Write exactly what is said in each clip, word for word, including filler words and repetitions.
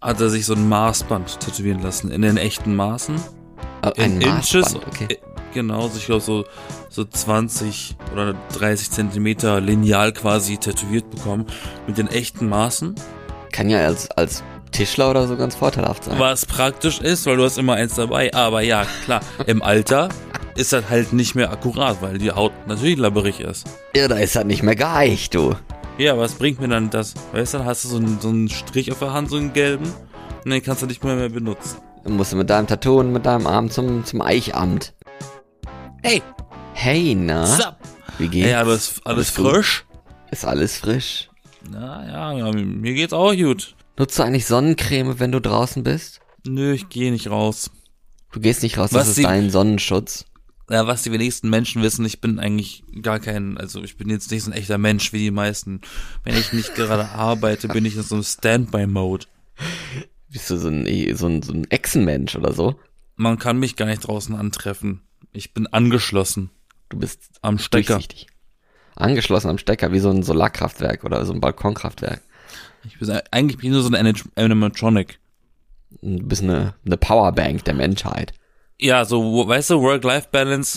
hat er sich so ein Maßband tätowieren lassen, in den echten Maßen. Ein in Maßband, Inches, okay. Genau, so ich glaube so, so zwanzig oder dreißig Zentimeter lineal quasi tätowiert bekommen, mit den echten Maßen. Kann ja als, als Tischler oder so ganz vorteilhaft sein. Was praktisch ist, weil du hast immer eins dabei, aber ja, klar, im Alter ist das halt nicht mehr akkurat, weil die Haut natürlich labberig ist. Ja, da ist das nicht mehr geeicht, du. Ja, was bringt mir dann das? Weißt du, dann hast du so einen, so einen Strich auf der Hand, so einen gelben, und den kannst du nicht mehr, mehr benutzen. Dann musst du mit deinem Tattoo und mit deinem Arm zum, zum Eichamt. Hey! Hey, na? Sup? Wie geht's? Hey, alles, alles Bist du- frisch? Ist alles frisch? Na ja, ja, mir geht's auch gut. Nutzt du eigentlich Sonnencreme, wenn du draußen bist? Nö, ich gehe nicht raus. Du gehst nicht raus, Was das ist die- dein Sonnenschutz. Ja, was die wenigsten Menschen wissen, ich bin eigentlich gar kein, also ich bin jetzt nicht so ein echter Mensch wie die meisten. Wenn ich nicht gerade arbeite, bin ich in so einem Standby-Mode. Bist du so ein, so ein, so ein Echsenmensch oder so? Man kann mich gar nicht draußen antreffen. Ich bin angeschlossen Du bist am Stecker. durchsichtig. Angeschlossen am Stecker, wie so ein Solarkraftwerk oder so ein Balkonkraftwerk. Ich bin eigentlich bin ich nur so ein Animatronic. Du bist eine, eine Powerbank der Menschheit. Ja, so, wo- weißt du, Work-Life-Balance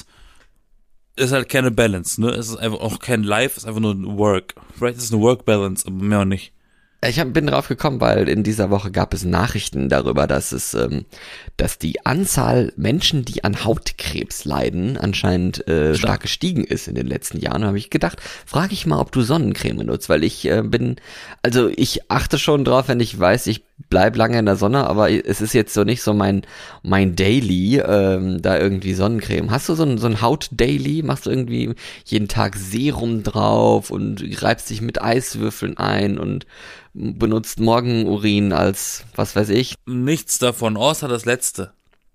ist halt keine Balance, ne? Es ist einfach auch kein Life, es ist einfach nur ein Work. Vielleicht ist es eine Work-Balance, aber mehr auch nicht. Ich hab, bin drauf gekommen, weil in dieser Woche gab es Nachrichten darüber, dass es, ähm, dass die Anzahl Menschen, die an Hautkrebs leiden, anscheinend äh, stark gestiegen ist in den letzten Jahren. Da habe ich gedacht, frage ich mal, ob du Sonnencreme nutzt, weil ich äh, bin, also ich achte schon drauf, wenn ich weiß, ich bleib lange in der Sonne, aber es ist jetzt so nicht so mein mein Daily, ähm, da irgendwie Sonnencreme. Hast du so ein, so ein Haut-Daily? Machst du irgendwie jeden Tag Serum drauf und reibst dich mit Eiswürfeln ein und benutzt Morgenurin als, was weiß ich, Nichts davon, außer das letzte.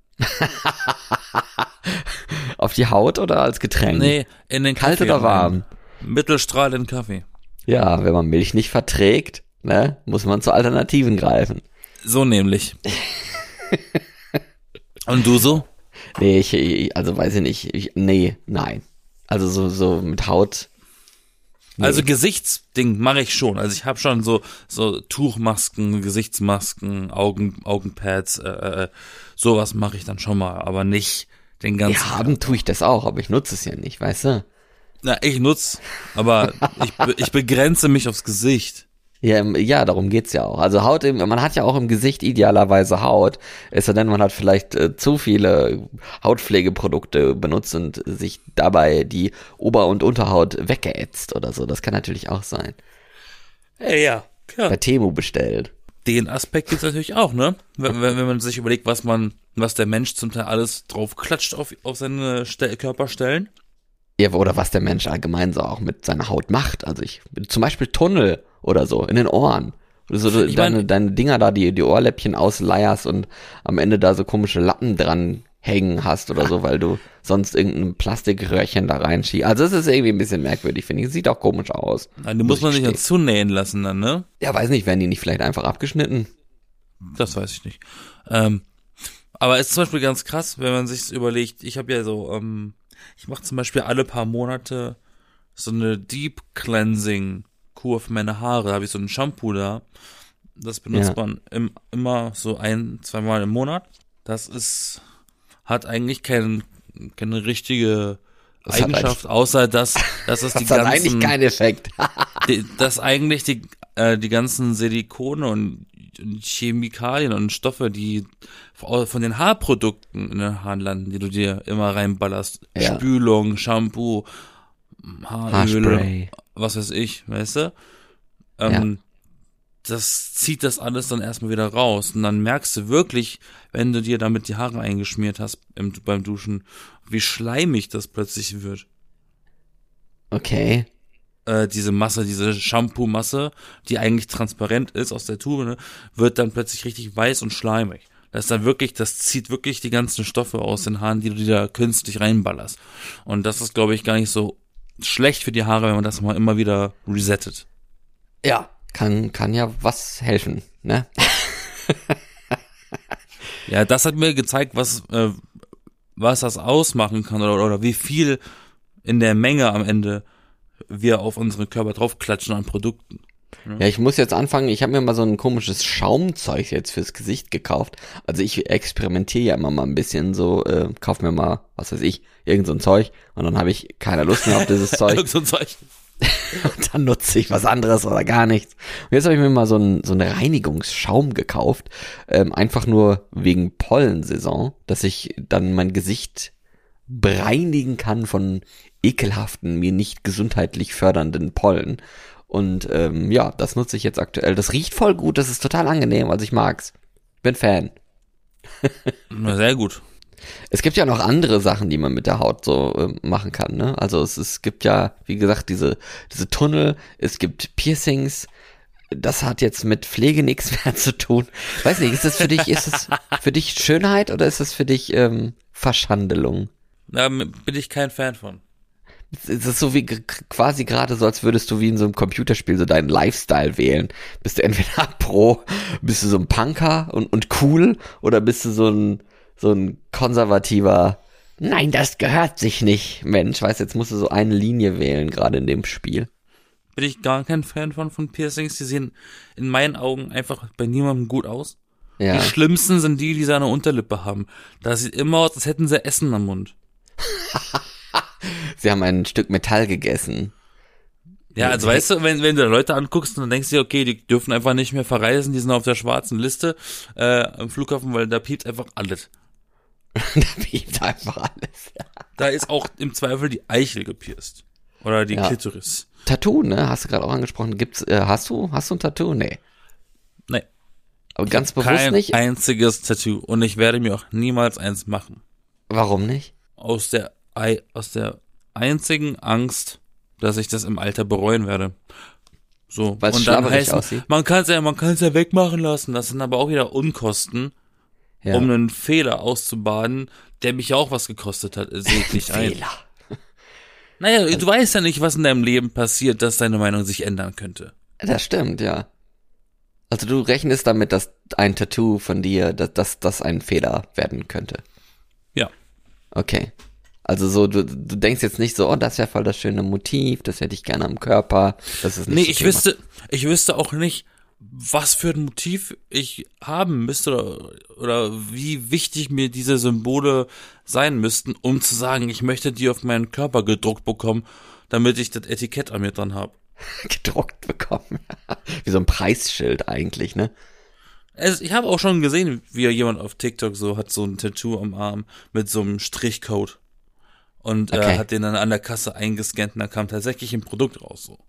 auf die Haut oder als Getränk? Nee, in den Kalt Kaffee oder warm? rein. Mittelstrahl in Kaffee. Ja, wenn man Milch nicht verträgt, ne, muss man zu Alternativen greifen. So nämlich. Und du so? Nee, ich, ich also weiß ich nicht, ich, nee, nein. Also so, so mit Haut. Nee. Also Gesichtsding mache ich schon. Also ich habe schon so so Tuchmasken, Gesichtsmasken, Augen Augenpads, äh, äh, sowas mache ich dann schon mal, aber nicht den ganzen. Ja, haben tue ich das auch, aber ich nutze es ja nicht, weißt du? Na, ich nutz, aber ich be- ich begrenze mich aufs Gesicht. Ja, im- ja, darum geht's ja auch. Also Haut, im, man hat ja auch im Gesicht idealerweise Haut. Es sei denn, man hat vielleicht äh, zu viele Hautpflegeprodukte benutzt und sich dabei die Ober- und Unterhaut weggeätzt oder so. Das kann natürlich auch sein. Ja, ja, Bei klar. Temu bestellt. Den Aspekt gibt's natürlich auch, ne? Wenn, wenn wenn man sich überlegt, was man, was der Mensch zum Teil alles drauf klatscht auf auf seine Ste- Körperstellen. Ja, oder was der Mensch allgemein so auch mit seiner Haut macht. Also ich, zum Beispiel Tunnel oder so in den Ohren. Oder so Ich deine, mein- deine Dinger da, die, die Ohrläppchen ausleierst und am Ende da so komische Lappen dran hängen hast oder so, weil du sonst irgendein Plastikröhrchen da reinschiebst. Also es ist irgendwie ein bisschen merkwürdig, finde ich. Es sieht auch komisch aus. Nein, die muss man ich sich gestehen. dazu nähen lassen dann, ne? Ja, weiß nicht, werden die nicht vielleicht einfach abgeschnitten? Das weiß ich nicht. Ähm, aber es ist zum Beispiel ganz krass, wenn man sich überlegt, ich habe ja so, ähm, ich mache zum Beispiel alle paar Monate so eine Deep Cleansing Kur für meine Haare. Da habe ich so ein Shampoo da. Das benutzt Ja. man im, immer so ein, zweimal im Monat. Das ist, hat eigentlich kein, keine richtige Das hat Eigenschaft, außer dass, dass es die Das hat ganzen, eigentlich keinen Effekt. die, dass eigentlich die, äh, die ganzen Silikone und, und Chemikalien und Stoffe, die von den Haarprodukten in den Haaren landen, die du dir immer reinballerst, Ja. Spülung, Shampoo, Haaröl, Haarspray. was weiß ich, weißt du? Ähm, Das zieht das alles dann erstmal wieder raus und dann merkst du wirklich, wenn du dir damit die Haare eingeschmiert hast im, beim Duschen, wie schleimig das plötzlich wird. Okay. Äh, diese Masse, diese Shampoo-Masse, die eigentlich transparent ist aus der Tube, ne, wird dann plötzlich richtig weiß und schleimig. Das ist dann wirklich, das zieht wirklich die ganzen Stoffe aus den Haaren, die du dir da künstlich reinballerst. Und das ist, glaube ich, gar nicht so schlecht für die Haare, wenn man das mal immer wieder resettet. Ja. Kann, kann ja was helfen, ne? Ja, das hat mir gezeigt, was, äh, was das ausmachen kann oder, oder wie viel in der Menge am Ende wir auf unsere Körper draufklatschen an Produkten. Ne? Ja, ich muss jetzt anfangen, ich habe mir mal so ein komisches Schaumzeug jetzt fürs Gesicht gekauft. Also ich experimentiere ja immer mal ein bisschen so, äh, kauf mir mal, was weiß ich, irgend so ein Zeug und dann habe ich keine Lust mehr auf dieses Zeug. Irgend so ein Zeug. Und dann nutze ich was anderes oder gar nichts. Und jetzt habe ich mir mal so einen so einen Reinigungsschaum gekauft, ähm, einfach nur wegen Pollensaison, dass ich dann mein Gesicht bereinigen kann von ekelhaften, mir nicht gesundheitlich fördernden Pollen. Und ähm, ja, das nutze ich jetzt aktuell. Das riecht voll gut, das ist total angenehm, also ich mag's. Bin Fan. Na, sehr gut. Es gibt ja noch andere Sachen, die man mit der Haut so äh, machen kann, ne? Also es, es gibt ja, wie gesagt, diese diese Tunnel, es gibt Piercings. Das hat jetzt mit Pflege nichts mehr zu tun. Weiß nicht, ist das für dich, ist es für dich Schönheit oder ist das für dich ähm, Verschandelung? Da bin ich kein Fan von. Es ist so wie g- quasi gerade so, als würdest du wie in so einem Computerspiel so deinen Lifestyle wählen. Bist du entweder Pro, bist du so ein Punker und, und cool oder bist du so ein so ein konservativer, nein, das gehört sich nicht, Mensch. Weißt, jetzt musst du so eine Linie wählen, gerade in dem Spiel. Bin ich gar kein Fan von, von Piercings. Die sehen in meinen Augen einfach bei niemandem gut aus. Ja. Die schlimmsten sind die, die so eine Unterlippe haben. Das sieht immer aus, als hätten sie Essen am Mund. Sie haben ein Stück Metall gegessen. Ja, also weißt du, wenn, wenn du da Leute anguckst und dann denkst du dir, okay, die dürfen einfach nicht mehr verreisen, die sind auf der schwarzen Liste äh, am Flughafen, weil da piept einfach alles. Da piept einfach alles. Ja. Da ist auch im Zweifel die Eichel gepierst. Oder die Ja. Klitoris. Tattoo, ne? Hast du gerade auch angesprochen. Gibt's, äh, hast du, hast du ein Tattoo? Nee. Nee. Aber ganz bewusst Kein nicht? einziges Tattoo. Und ich werde mir auch niemals eins machen. Warum nicht? Aus der, Ei- aus der einzigen Angst, dass ich das im Alter bereuen werde. So. Weil's Und dann schlabberig heißt, aussieht? man kann es ja, man kann es ja wegmachen lassen. Das sind aber auch wieder Unkosten, Ja. um einen Fehler auszubaden, der mich ja auch was gekostet hat. Sehe ich nicht ein. Fehler. Naja, du weißt ja nicht, was in deinem Leben passiert, dass deine Meinung sich ändern könnte. Das stimmt, ja. Also du rechnest damit, dass ein Tattoo von dir, dass, dass das ein Fehler werden könnte. Ja. Okay. Also so, du, du denkst jetzt nicht so, oh, das wäre voll das schöne Motiv, das hätte ich gerne am Körper. Das ist nicht Nee, so ich Thema. wüsste, ich wüsste auch nicht, was für ein Motiv ich haben müsste oder, oder wie wichtig mir diese Symbole sein müssten, um zu sagen, ich möchte die auf meinen Körper gedruckt bekommen, damit ich das Etikett an mir dran habe. gedruckt bekommen. Wie so ein Preisschild eigentlich, ne? Also ich habe auch schon gesehen, wie jemand auf TikTok so hat so ein Tattoo am Arm mit so einem Strichcode und Okay. äh, hat den dann an der Kasse eingescannt und da kam tatsächlich ein Produkt raus. So.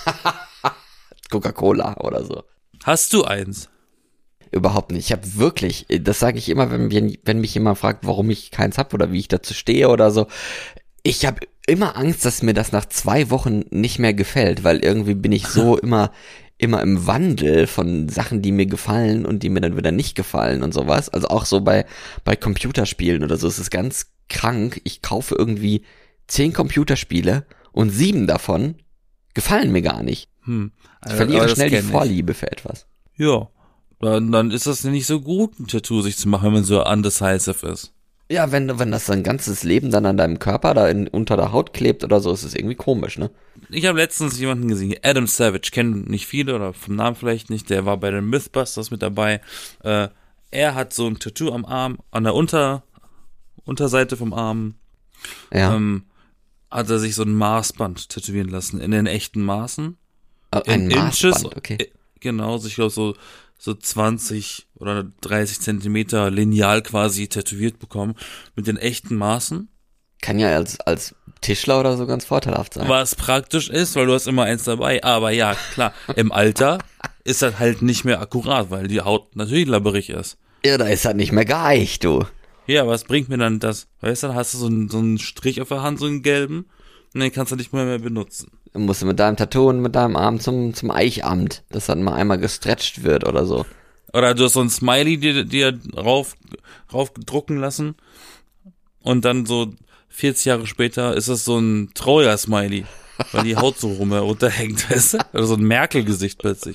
Coca-Cola oder so. Hast du eins? Überhaupt nicht. Ich habe wirklich, das sage ich immer, wenn, wenn, wenn mich jemand fragt, warum ich keins hab oder wie ich dazu stehe oder so. Ich habe immer Angst, dass mir das nach zwei Wochen nicht mehr gefällt, weil irgendwie bin ich so immer immer im Wandel von Sachen, die mir gefallen und die mir dann wieder nicht gefallen und sowas. Also auch so bei bei Computerspielen oder so ist es ganz krank. Ich kaufe irgendwie zehn Computerspiele und sieben davon gefallen mir gar nicht. Hm. Ich verliere Aber das schnell die kenn ich. Vorliebe für etwas. Ja, dann, dann ist das nicht so gut, ein Tattoo sich zu machen, wenn man so undecisive ist. Ja, wenn, wenn das dein ganzes Leben dann an deinem Körper da in, unter der Haut klebt oder so, ist es irgendwie komisch, ne? Ich habe letztens jemanden gesehen, Adam Savage, kennen nicht viele oder vom Namen vielleicht nicht, der war bei den Mythbusters mit dabei. Äh, er hat so ein Tattoo am Arm, an der Unter, Unterseite vom Arm, Ja. ähm, hat er sich so ein Maßband tätowieren lassen, in den echten Maßen. Äh, ein in Maßband, okay. äh, Genau, so ich glaube so, so zwanzig oder dreißig Zentimeter lineal quasi tätowiert bekommen, mit den echten Maßen. Kann ja als, als Tischler oder so ganz vorteilhaft sein. Was praktisch ist, weil du hast immer eins dabei. Aber ja, klar, im Alter ist das halt nicht mehr akkurat, weil die Haut natürlich labberig ist. Ja, da ist halt nicht mehr geeicht, du. Ja, was bringt mir dann das? Weißt du, dann hast du so einen, so einen Strich auf der Hand, so einen gelben, und den kannst du nicht mehr, mehr benutzen. Dann musst du mit deinem Tattoo und mit deinem Arm zum, zum Eichamt, dass dann mal einmal gestretcht wird oder so. Oder du hast so ein Smiley dir, dir rauf, rauf drucken lassen und dann so vierzig Jahre später ist es so ein Troja-Smiley, weil die Haut so rum runterhängt, weißt du? Oder so ein Merkel-Gesicht plötzlich.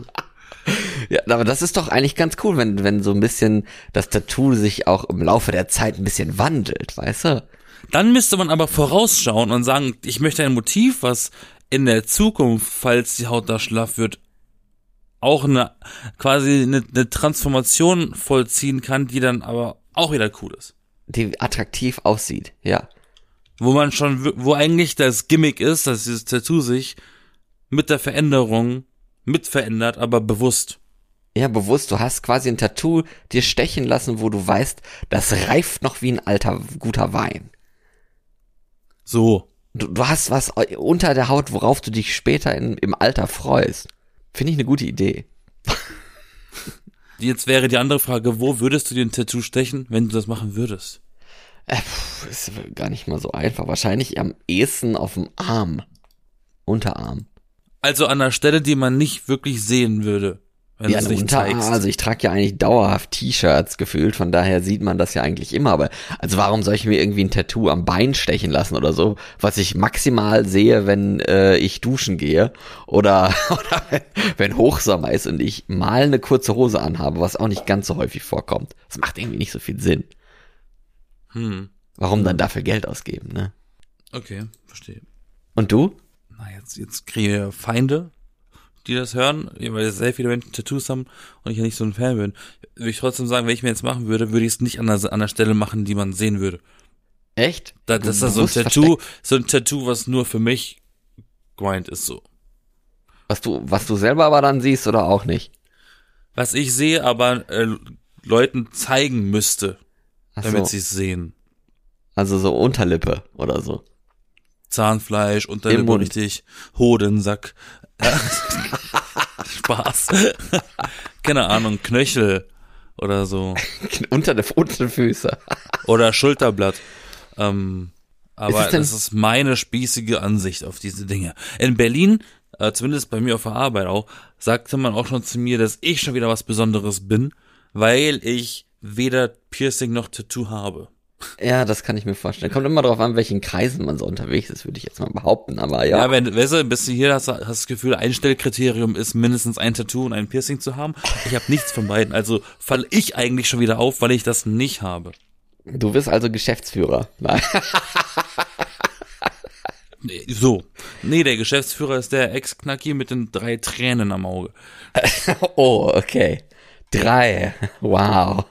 Ja, aber das ist doch eigentlich ganz cool, wenn, wenn so ein bisschen das Tattoo sich auch im Laufe der Zeit ein bisschen wandelt, weißt du? Dann müsste man aber vorausschauen und sagen, ich möchte ein Motiv, was in der Zukunft, falls die Haut da schlaff wird, auch eine quasi eine, eine Transformation vollziehen kann, die dann aber auch wieder cool ist. Die attraktiv aussieht, ja. Wo man schon, wo eigentlich das Gimmick ist, dass dieses Tattoo sich mit der Veränderung mit verändert, aber bewusst. Ja, bewusst, du hast quasi ein Tattoo dir stechen lassen, wo du weißt, das reift noch wie ein alter, guter Wein. So. Du, du hast was unter der Haut, worauf du dich später in, im Alter freust. Finde ich eine gute Idee. Jetzt wäre die andere Frage, wo würdest du dir ein Tattoo stechen, wenn du das machen würdest? Äh, pff, ist gar nicht mal so einfach. Wahrscheinlich am ehesten auf dem Arm. Unterarm. Also an einer Stelle, die man nicht wirklich sehen würde, wenn Ja, du es nicht Unterarm, zeigst. also ich trage ja eigentlich dauerhaft T-Shirts gefühlt, von daher sieht man das ja eigentlich immer, aber also warum soll ich mir irgendwie ein Tattoo am Bein stechen lassen oder so, was ich maximal sehe, wenn äh, ich duschen gehe oder, oder wenn, wenn Hochsommer ist und ich mal eine kurze Hose anhabe, was auch nicht ganz so häufig vorkommt. Das macht irgendwie nicht so viel Sinn. Hm. Warum dann dafür Geld ausgeben, ne? Okay, verstehe. Und du? Na, jetzt, jetzt kriege ich Feinde, die das hören, weil sehr viele Menschen Tattoos haben und ich ja nicht so ein Fan bin. Würde ich trotzdem sagen, wenn ich mir jetzt machen würde, würde ich es nicht an der, an der Stelle machen, die man sehen würde. Echt? Da, das ist da so ein Tattoo, so ein Tattoo, was nur für mich Grind ist so. Was du, was du selber aber dann siehst oder auch nicht? Was ich sehe, aber äh, Leuten zeigen müsste, Ach damit so. sie es sehen. Also so Unterlippe oder so. Zahnfleisch, Im Unterlippe Mund. richtig, Hodensack. Spaß. Keine Ahnung, Knöchel oder so. Unter der Unterfüße. Oder Schulterblatt. Ähm, aber Ist es denn- das ist meine spießige Ansicht auf diese Dinge. In Berlin, äh, zumindest bei mir auf der Arbeit auch, sagte man auch schon zu mir, dass ich schon wieder was Besonderes bin, weil ich weder Piercing noch Tattoo habe. Ja, das kann ich mir vorstellen. Kommt immer drauf an, welchen Kreisen man so unterwegs ist, würde ich jetzt mal behaupten, aber ja. Ja, wenn, weißt du, bist du hier, hast, hast das Gefühl, Einstellkriterium ist mindestens ein Tattoo und ein Piercing zu haben. Ich habe nichts von beiden, also falle ich eigentlich schon wieder auf, weil ich das nicht habe. Du bist also Geschäftsführer. Nein. Nee, So. Nee, der Geschäftsführer ist der Ex-Knacki mit den drei Tränen am Auge. Oh, okay. Drei. Wow.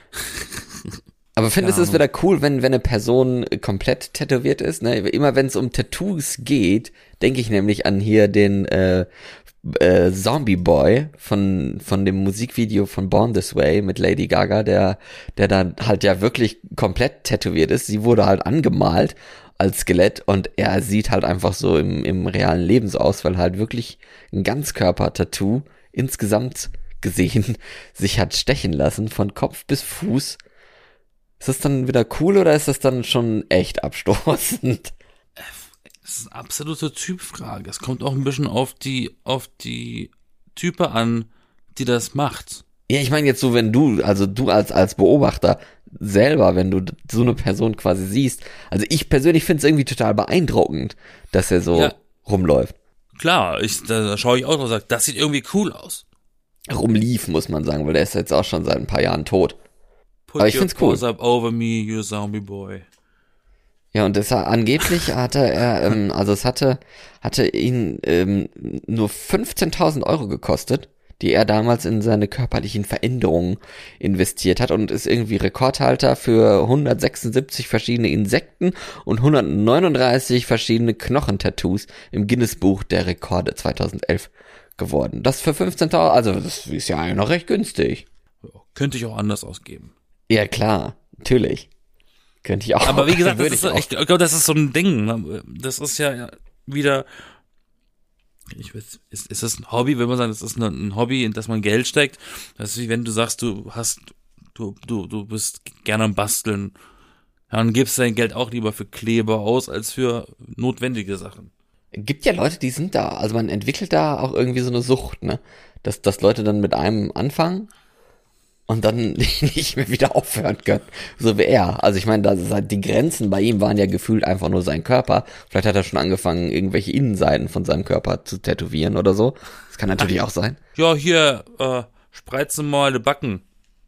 Aber findest du es wieder cool, wenn, wenn eine Person komplett tätowiert ist? Ne? Immer wenn es um Tattoos geht, denke ich nämlich an hier den äh, äh, Zombie Boy von von dem Musikvideo von Born This Way mit Lady Gaga, der der dann halt ja wirklich komplett tätowiert ist. Sie wurde halt angemalt als Skelett und er sieht halt einfach so im im realen Leben so aus, weil halt wirklich ein Ganzkörper-Tattoo insgesamt gesehen sich hat stechen lassen von Kopf bis Fuß. Ist das dann wieder cool oder ist das dann schon echt abstoßend? Das ist eine absolute Typfrage. Es kommt auch ein bisschen auf die, auf die Type an, die das macht. Ja, ich meine jetzt so, wenn du, also du als als Beobachter selber, wenn du so eine Person quasi siehst, also ich persönlich finde es irgendwie total beeindruckend, dass er so Ja. rumläuft. Klar, ich, da, da schaue ich auch drauf und sage, das sieht irgendwie cool aus. Rumlief, muss man sagen, weil der ist jetzt auch schon seit ein paar Jahren tot. Put Aber ich your find's cool. paws up over me, you zombie boy. Ja, und das angeblich hatte er, ähm, also es hatte, hatte ihn ähm, nur fünfzehntausend Euro gekostet, die er damals in seine körperlichen Veränderungen investiert hat und ist irgendwie Rekordhalter für hundertsechsundsiebzig verschiedene Insekten und hundertneununddreißig verschiedene Knochentattoos im Guinness-Buch der Rekorde zweitausendelf geworden. Das für fünfzehntausend, also das ist ja eigentlich noch recht günstig. Ja, könnte ich auch anders ausgeben. Ja, klar, natürlich. Könnte ich auch. Aber wie gesagt, das würde ist, ich auch. ich glaube, das ist so ein Ding. ne? Das ist ja wieder, ich weiß, ist, ist das ein Hobby, wenn man sagt, das ist ein, ein Hobby, in das man Geld steckt. Das ist wie wenn du sagst, du hast, du, du, du bist gerne am Basteln. Ja, dann gibst du dein Geld auch lieber für Kleber aus, als für notwendige Sachen. Gibt ja Leute, die sind da, also man entwickelt da auch irgendwie so eine Sucht, ne? Dass, dass Leute dann mit einem anfangen und dann nicht mehr wieder aufhören können. So wie er. Also ich meine, das ist halt, die Grenzen bei ihm waren ja gefühlt einfach nur sein Körper. Vielleicht hat er schon angefangen, irgendwelche Innenseiten von seinem Körper zu tätowieren oder so. Das kann natürlich auch sein. Ja, hier, äh, spreizen mal die Backen.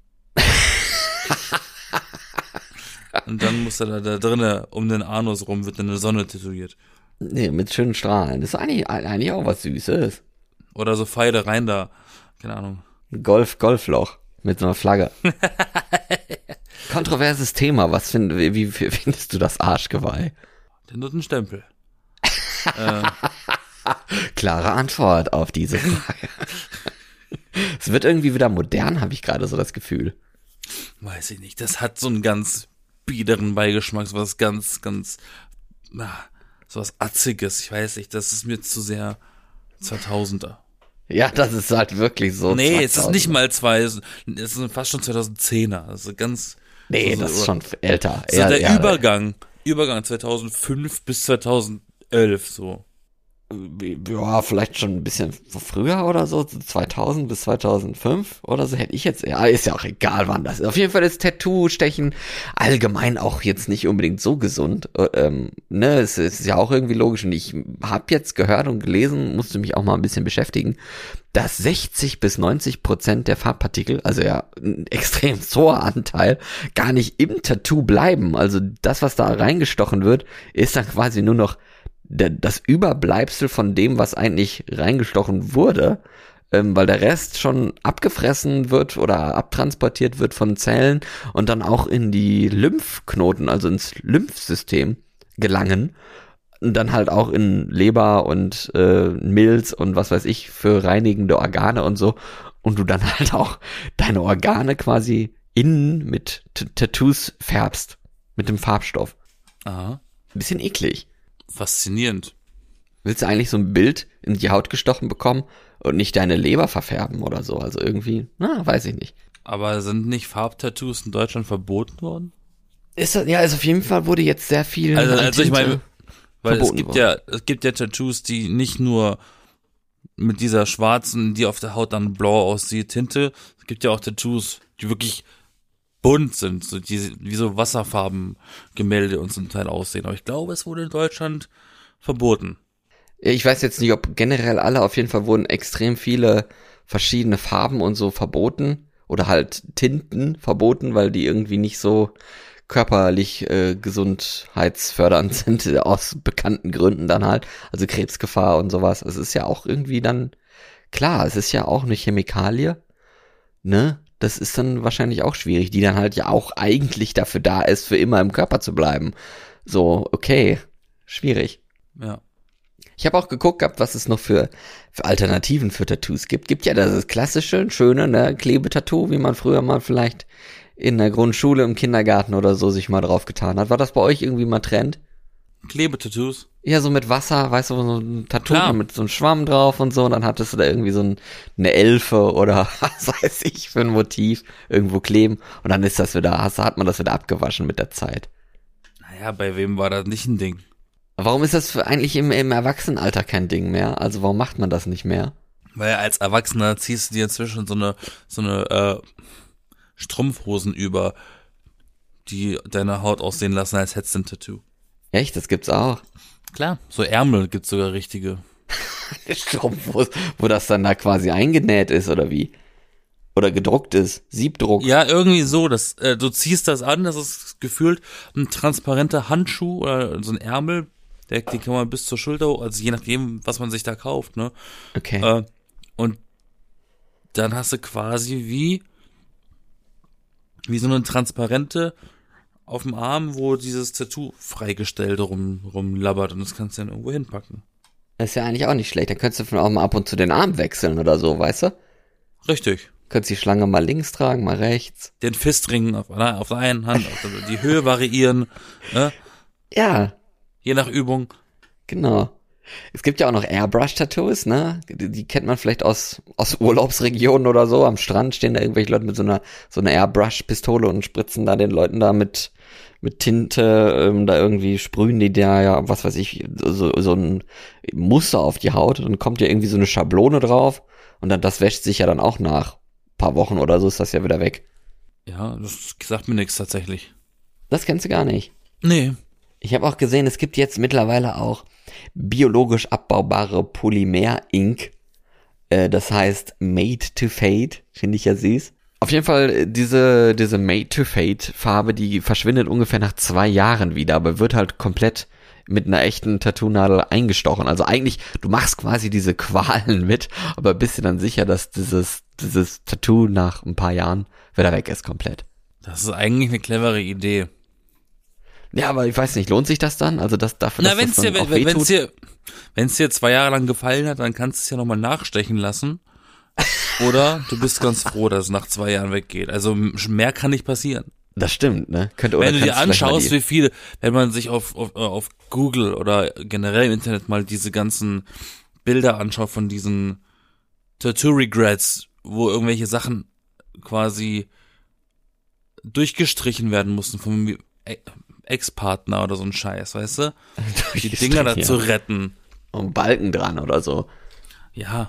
Und dann muss er da, da drinnen um den Anus rum, wird dann eine Sonne tätowiert. Nee, mit schönen Strahlen. Das ist eigentlich, eigentlich auch was Süßes. Oder so Pfeile rein da. keine Ahnung. Golf, Golfloch mit so einer Flagge. Kontroverses Thema. Was find, wie, wie findest du das Arschgeweih? Der Nuttenstempel. äh. Klare Antwort auf diese Frage. Es wird irgendwie wieder modern, habe ich gerade so das Gefühl. Weiß ich nicht. Das hat so einen ganz biederen Beigeschmack, so was ganz, ganz, na, so was Atziges. Ich weiß nicht, das ist mir zu sehr zweitausender. Ja, das ist halt wirklich so. Nee, zweitausend. Es ist nicht mal zwei, es ist fast schon zweitausendzehner. Also ganz. Nee, so, das so, ist schon älter. So ja, der ja, Übergang, Übergang zweitausendfünf bis zweitausendelf, so. Ja, vielleicht schon ein bisschen früher oder so, zweitausend bis zweitausendfünf oder so, hätte ich jetzt, ja, ist ja auch egal, wann das ist. Auf jeden Fall ist Tattoo-Stechen allgemein auch jetzt nicht unbedingt so gesund, ähm, ne, es ist ja auch irgendwie logisch und ich habe jetzt gehört und gelesen, musste mich auch mal ein bisschen beschäftigen, dass sechzig bis neunzig Prozent der Farbpartikel, also ja, ein extrem hoher Anteil, gar nicht im Tattoo bleiben. Also das, was da reingestochen wird, ist dann quasi nur noch das Überbleibsel von dem, was eigentlich reingestochen wurde, ähm, weil der Rest schon abgefressen wird oder abtransportiert wird von Zellen und dann auch in die Lymphknoten, also ins Lymphsystem gelangen und dann halt auch in Leber und äh, Milz und was weiß ich für reinigende Organe und so und du dann halt auch deine Organe quasi innen mit T- Tattoos färbst, mit dem Farbstoff. Aha. Ein bisschen eklig. Faszinierend. Willst du eigentlich so ein Bild in die Haut gestochen bekommen und nicht deine Leber verfärben oder so? Also irgendwie, na, weiß ich nicht. Aber sind nicht Farbtattoos in Deutschland verboten worden? Ist das, ja, also auf jeden Fall wurde jetzt sehr viel. Also, also ich meine, weil es gibt worden. ja, es gibt ja Tattoos, die nicht nur mit dieser schwarzen, die auf der Haut dann blau aussieht, Tinte. Es gibt ja auch Tattoos, die wirklich bunt sind, so die, wie so Wasserfarbengemälde und zum Teil aussehen. Aber ich glaube, es wurde in Deutschland verboten. Ich weiß jetzt nicht, ob generell alle, auf jeden Fall wurden extrem viele verschiedene Farben und so verboten oder halt Tinten verboten, weil die irgendwie nicht so körperlich äh, gesundheitsfördernd sind, aus bekannten Gründen dann halt, also Krebsgefahr und sowas. Es ist ja auch irgendwie dann, klar, es ist ja auch eine Chemikalie, ne? Das ist dann wahrscheinlich auch schwierig, die dann halt ja auch eigentlich dafür da ist, für immer im Körper zu bleiben. So, okay, schwierig. Ja. Ich habe auch geguckt gehabt, was es noch für, für Alternativen für Tattoos gibt. Gibt ja das klassische, schöne, ne, Klebetattoo, wie man früher mal vielleicht in der Grundschule, im Kindergarten oder so sich mal drauf getan hat. War das bei euch irgendwie mal Trend? Klebetattoos? Ja, so mit Wasser, weißt du, so ein Tattoo mit so einem Schwamm drauf und so, und dann hattest du da irgendwie so ein, eine Elfe oder was weiß ich für ein Motiv irgendwo kleben und dann ist das wieder, hast, hat man das wieder abgewaschen mit der Zeit. Naja, bei wem war das nicht ein Ding? Warum ist das für eigentlich im, im Erwachsenenalter kein Ding mehr? Also warum macht man das nicht mehr? Weil als Erwachsener ziehst du dir inzwischen so eine, so eine, äh, Strumpfhosen über, die deine Haut aussehen lassen, als hättest du ein Tattoo. Echt? Das gibt's auch. Klar, so Ärmel gibt's sogar richtige. Strumpfhose, wo das dann da quasi eingenäht ist, oder wie? Oder gedruckt ist, Siebdruck. Ja, irgendwie so, dass äh, du ziehst das an, das ist gefühlt ein transparenter Handschuh oder so ein Ärmel, der, den kann man bis zur Schulter hoch, also je nachdem, was man sich da kauft, ne? Okay. Äh, und dann hast du quasi wie wie so eine transparente auf dem Arm, wo dieses Tattoo freigestellt rum, rumlabbert und das kannst du dann irgendwo hinpacken. Das ist ja eigentlich auch nicht schlecht. Dann könntest du von auch mal ab und zu den Arm wechseln oder so, weißt du? Richtig. Könntest die Schlange mal links tragen, mal rechts. Den Fistring auf, auf der einen Hand, auf der, die Höhe variieren, ne? Ja. Je nach Übung. Genau. Es gibt ja auch noch Airbrush-Tattoos, ne? Die, die kennt man vielleicht aus aus Urlaubsregionen oder so. Am Strand stehen da irgendwelche Leute mit so einer so einer Airbrush-Pistole und spritzen da den Leuten da mit mit Tinte ähm, da irgendwie sprühen die da ja, was weiß ich, so so ein Muster auf die Haut und dann kommt ja irgendwie so eine Schablone drauf und dann das wäscht sich ja dann auch nach ein paar Wochen oder so ist das ja wieder weg. Ja, das sagt mir nichts tatsächlich. Das kennst du gar nicht. Nee. Ich habe auch gesehen, es gibt jetzt mittlerweile auch biologisch abbaubare Polymer-Ink. Äh, das heißt Made to Fade. Finde ich ja süß. Auf jeden Fall, diese, diese Made to Fade Farbe, die verschwindet ungefähr nach zwei Jahren wieder, aber wird halt komplett mit einer echten Tattoo-Nadel eingestochen. Also eigentlich, du machst quasi diese Qualen mit, aber bist dir dann sicher, dass dieses, dieses Tattoo nach ein paar Jahren wieder weg ist komplett. Das ist eigentlich eine clevere Idee. Ja, aber ich weiß nicht, lohnt sich das dann? Also das dafür, Na, dass wenn's das dann dir, auch wenn wehtut? es dir, wenn's dir zwei Jahre lang gefallen hat, dann kannst du es ja nochmal nachstechen lassen. Oder du bist ganz froh, dass es nach zwei Jahren weggeht. Also mehr kann nicht passieren. Das stimmt, ne? Könnte, oder Wenn du dir kannst vielleicht mal anschaust, die- wie viele, wenn man sich auf, auf, auf Google oder generell im Internet mal diese ganzen Bilder anschaut von diesen Tattoo-Regrets, wo irgendwelche Sachen quasi durchgestrichen werden mussten vom Ex-Partner oder so ein Scheiß, weißt du? Die Dinger da zu retten. Und Balken dran oder so. Ja.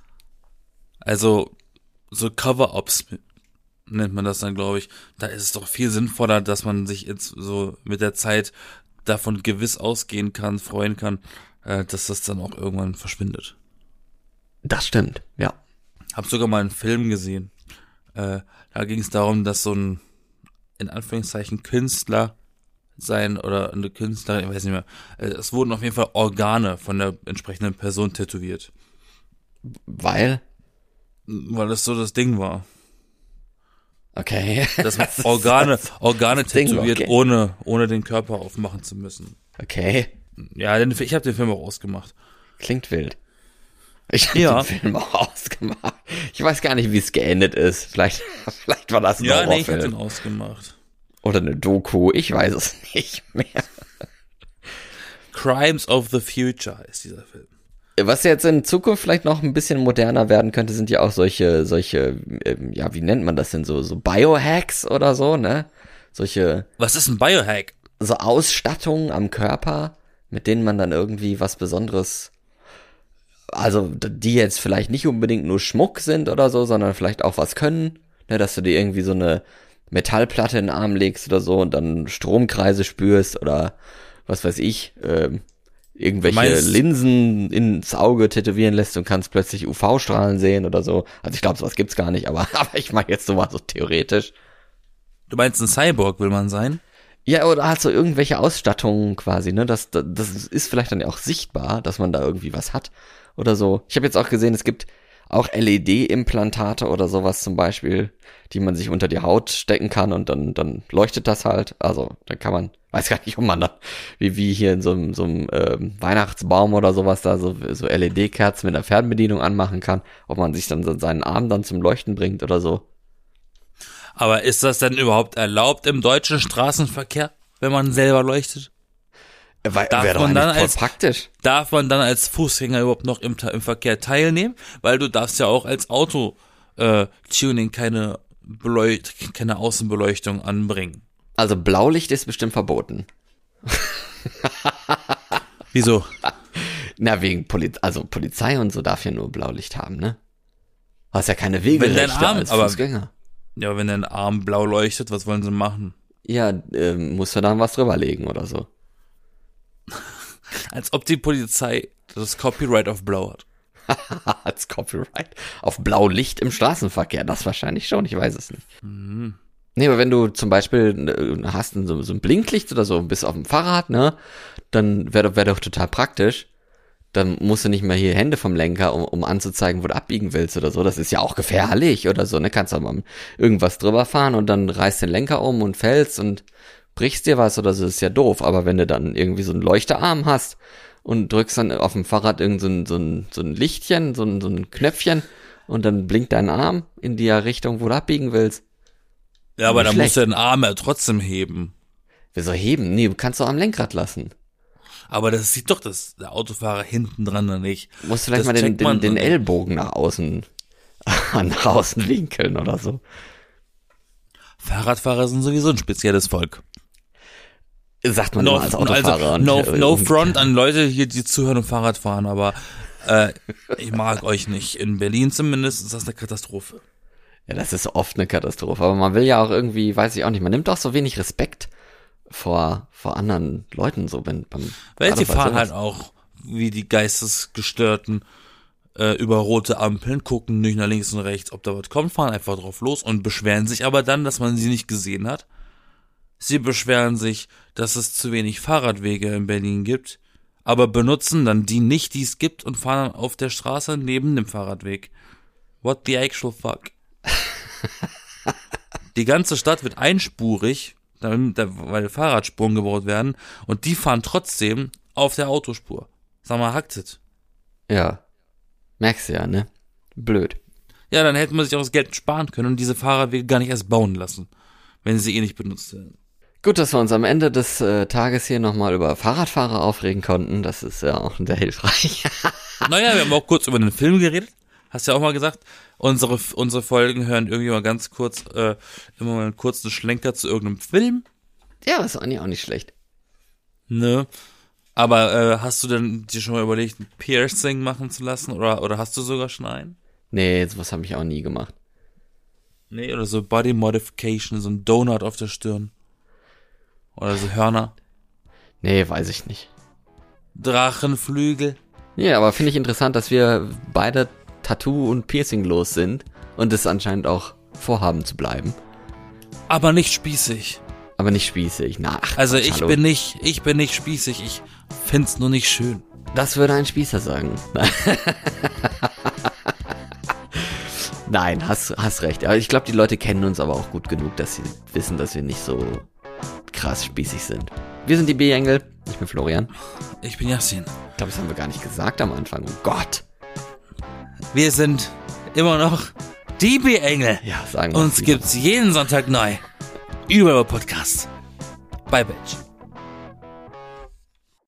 Also, so Cover-Ups nennt man das dann, glaube ich. Da ist es doch viel sinnvoller, dass man sich jetzt so mit der Zeit davon gewiss ausgehen kann, freuen kann, äh, dass das dann auch irgendwann verschwindet. Das stimmt, ja. Hab sogar mal einen Film gesehen. Äh, da ging es darum, dass so ein, in Anführungszeichen, Künstler sein oder eine Künstlerin, ich weiß nicht mehr, äh, es wurden auf jeden Fall Organe von der entsprechenden Person tätowiert. Weil? Weil das so das Ding war. Okay. Dass man Organe, Organe das Ding war, tätowiert, okay. ohne, ohne den Körper aufmachen zu müssen. Okay. Ja, den, ich habe den Film auch ausgemacht. Klingt wild. Ich habe Ja. den Film auch ausgemacht. Ich weiß gar nicht, wie es geendet ist. Vielleicht, vielleicht war das ein Ja, nee, ich habe Horrorfilm. den ausgemacht. Oder eine Doku. Ich weiß es nicht mehr. Crimes of the Future ist dieser Film. Was jetzt in Zukunft vielleicht noch ein bisschen moderner werden könnte, sind ja auch solche, solche, ähm, ja, wie nennt man das denn so, so Biohacks oder so, ne? Solche, Was ist ein Biohack? so Ausstattungen am Körper, mit denen man dann irgendwie was Besonderes, also die jetzt vielleicht nicht unbedingt nur Schmuck sind oder so, sondern vielleicht auch was können, ne, dass du dir irgendwie so eine Metallplatte in den Arm legst oder so und dann Stromkreise spürst oder was weiß ich, ähm, irgendwelche Du meinst- Linsen ins Auge tätowieren lässt und kannst plötzlich U V-Strahlen sehen oder so. Also ich glaube, sowas gibt's gar nicht, aber, aber ich meine jetzt so mal so theoretisch. Du meinst ein Cyborg will man sein? Ja, oder halt so irgendwelche Ausstattungen quasi, ne? Das, das, das ist vielleicht dann ja auch sichtbar, dass man da irgendwie was hat oder so. Ich habe jetzt auch gesehen, es gibt auch L E D-Implantate oder sowas zum Beispiel, die man sich unter die Haut stecken kann und dann, dann leuchtet das halt. Also, da kann man, weiß gar nicht, ob man da, wie, wie hier in so einem, so einem ähm, Weihnachtsbaum oder sowas da so, so L E D-Kerzen mit einer Fernbedienung anmachen kann, ob man sich dann so seinen Arm dann zum Leuchten bringt oder so. Aber ist das denn überhaupt erlaubt im deutschen Straßenverkehr, wenn man selber leuchtet? Wäre Darf wär doch man eigentlich dann voll als- praktisch. Darf man dann als Fußgänger überhaupt noch im, im Verkehr teilnehmen? Weil du darfst ja auch als Auto äh, Tuning keine Beleucht keine Außenbeleuchtung anbringen. Also Blaulicht ist bestimmt verboten. Wieso? Na, wegen Poliz also Polizei und so darf ja nur Blaulicht haben, ne? Hast ja keine Wenn dein Wegerechte Arm- als aber- Fußgänger. Ja, wenn dein Arm blau leuchtet, was wollen sie machen? Ja, ähm, musst du dann was drüberlegen oder so. Als ob die Polizei das Copyright auf blau hat. Als Copyright. Auf Blaulicht im Straßenverkehr, das wahrscheinlich schon, ich weiß es nicht. Mhm. Nee, aber wenn du zum Beispiel äh, hast ein, so, so ein Blinklicht oder so, bist auf dem Fahrrad, ne, dann wäre wär doch total praktisch. Dann musst du nicht mehr hier Hände vom Lenker, um, um anzuzeigen, wo du abbiegen willst oder so. Das ist ja auch gefährlich oder so, ne? Kannst du mal irgendwas drüber fahren und dann reißt den Lenker um und fällst und brichst dir was oder so, ist ja doof. Aber wenn du dann irgendwie so einen Leuchterarm hast und drückst dann auf dem Fahrrad irgend so ein, so ein, so ein Lichtchen, so ein, so ein Knöpfchen und dann blinkt dein Arm in die Richtung, wo du abbiegen willst. Ja, aber Nicht dann schlecht. musst du den Arm ja trotzdem heben. Wieso heben? Nee, kannst du am Lenkrad lassen. Aber das sieht doch das, der Autofahrer hinten dran dann nicht. Musst du vielleicht Das mal den, checkt man den, den dann. Ellbogen nach außen, nach außen winkeln oder so. Fahrradfahrer sind sowieso ein spezielles Volk. Sagt man No, immer als Autofahrer. also, und, no, äh, no irgendwie- front an Leute hier, die zuhören und Fahrrad fahren, aber äh, ich mag euch nicht. In Berlin zumindest ist das eine Katastrophe. Ja, das ist oft eine Katastrophe. Aber man will ja auch irgendwie, weiß ich auch nicht, man nimmt auch so wenig Respekt vor, vor anderen Leuten, so wenn beim. Weil gerade die bei fahren sowas. halt auch wie die Geistesgestörten äh, über rote Ampeln, gucken nicht nach links und rechts, ob da was kommt, fahren einfach drauf los und beschweren sich aber dann, dass man sie nicht gesehen hat. Sie beschweren sich, dass es zu wenig Fahrradwege in Berlin gibt, aber benutzen dann die nicht, die es gibt und fahren auf der Straße neben dem Fahrradweg. What the actual fuck? Die ganze Stadt wird einspurig, weil Fahrradspuren gebaut werden und die fahren trotzdem auf der Autospur. Sag mal, hackt es. Ja, merkst du ja, ne? Blöd. Ja, dann hätte man sich auch das Geld sparen können und diese Fahrradwege gar nicht erst bauen lassen, wenn sie eh nicht benutzt werden. Gut, dass wir uns am Ende des äh, Tages hier nochmal über Fahrradfahrer aufregen konnten. Das ist ja auch sehr hilfreich. Naja, wir haben auch kurz über den Film geredet. Hast ja auch mal gesagt, unsere unsere Folgen hören irgendwie mal ganz kurz, äh, immer mal einen kurzen Schlenker zu irgendeinem Film. Ja, ist eigentlich auch nicht schlecht. Ne? Aber äh, hast du denn dir schon mal überlegt, ein Piercing machen zu lassen? Oder oder hast du sogar schon einen? Nee, sowas habe ich auch nie gemacht. Nee, oder so Body Modification, so ein Donut auf der Stirn. Oder so Hörner. Nee, weiß ich nicht. Drachenflügel. Ja, aber finde ich interessant, dass wir beide Tattoo- und Piercing-los sind und es anscheinend auch vorhaben zu bleiben. Aber nicht spießig. Aber nicht spießig, na. Ach, also Quatsch, ich hallo. bin nicht, ich bin nicht spießig, ich find's nur nicht schön. Das würde ein Spießer sagen. Nein, hast, hast recht. Aber ich glaube, die Leute kennen uns aber auch gut genug, dass sie wissen, dass wir nicht so krass spießig sind. Wir sind die B-Engel. Ich bin Florian. Ich bin Yassin. Ich glaube, das haben wir gar nicht gesagt am Anfang. Oh Gott. Wir sind immer noch die B-Engel. Ja, sagen wir Uns gibt's jeden Sonntag neu. Über Podcast. Bye, Bitch.